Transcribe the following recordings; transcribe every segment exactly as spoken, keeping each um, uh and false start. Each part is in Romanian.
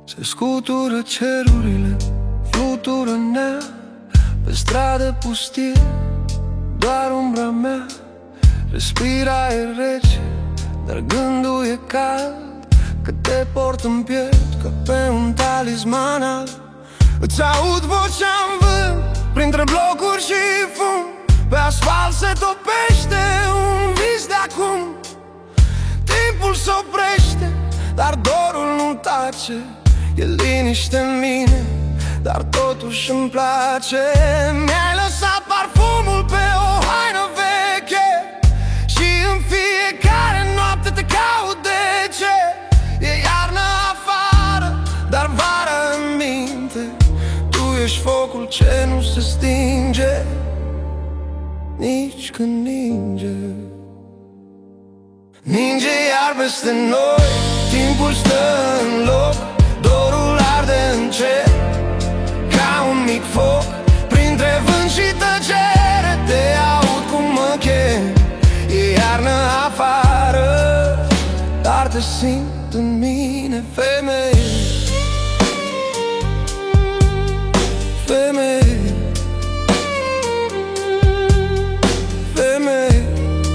Se scutură cerurile, flutură nea pe stradă pustie, doar umbra mea. Respira aer rece, dar gândul e cald, că te port în piept ca pe un talisman alb. Îți aud vocea în vânt, printre blocuri și fum. Pe asfalt se topește un vis de acum. Timpul se oprește, dar dorul nu tace. E liniște în mine, dar totuși îmi place. Mi-ai lăsat parfumul pe o haină veche și în fiecare noapte te caut. De ce? E iarnă afară, dar vară în minte. Tu ești focul ce nu se stinge nici când ninge. Ninge iar peste noi, timpul stă în loc, dorul arde încet ca un mic foc. Printre vânt și tăcere te aud cum mă chem. E iarnă afară, dar te simt în mine, femeie. Femeie, femeie.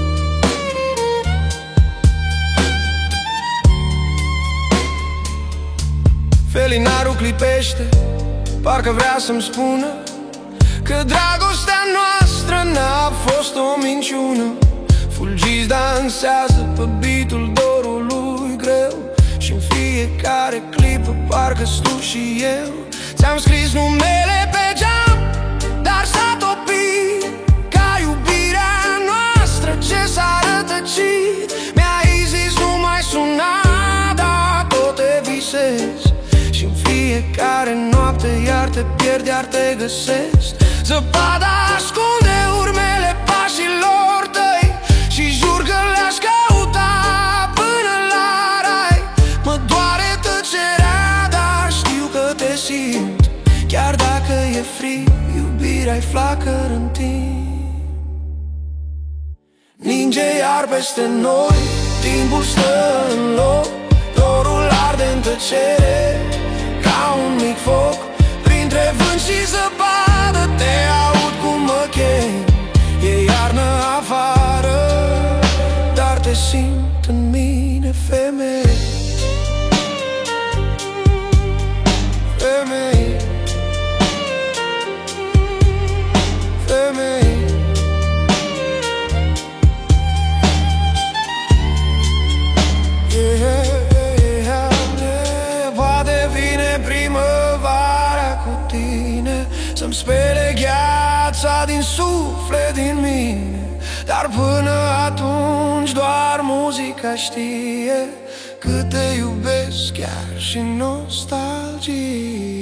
Felinarul clipește, parcă vrea să-mi spună că dragostea noastră n-a fost o minciună. Fulgiți dansează pe beat-ul dorului greu și în fiecare clipă parcă-s tu și eu. Ți-am scris numele pe geam, dar s-a topit ca iubirea noastră ce s-a rătăcit. Mi-ai zis nu mai suna, dar tot te visez și în fiecare noapte iar te pierd, iar te găsesc. Zăpada ascunde urmele pașilor tăi și jur că le-aș căuta până la rai. Mă doare tăcerea, dar știu că te simt. Chiar dacă e frig, iubirea-i flacără în timp. Ninge iar peste noi, timpul stă în loc, dorul arde în tăcere ca un mic foc. Printre vânt și zăpadă te aud cum mă chem. E iarnă afară, dar te simt în mine, femeie. Femeie, femeie. Yeah. Să-mi spele gheața din suflet, din mine. Dar până atunci doar muzica știe cât te iubesc, chiar și nostalgie.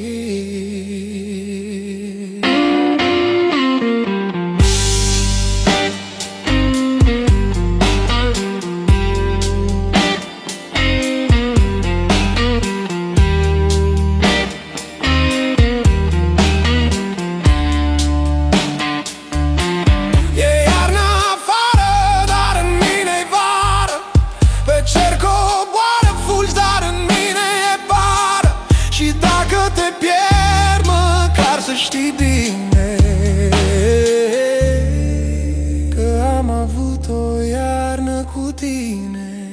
Știi bine că am avut o iarnă cu tine.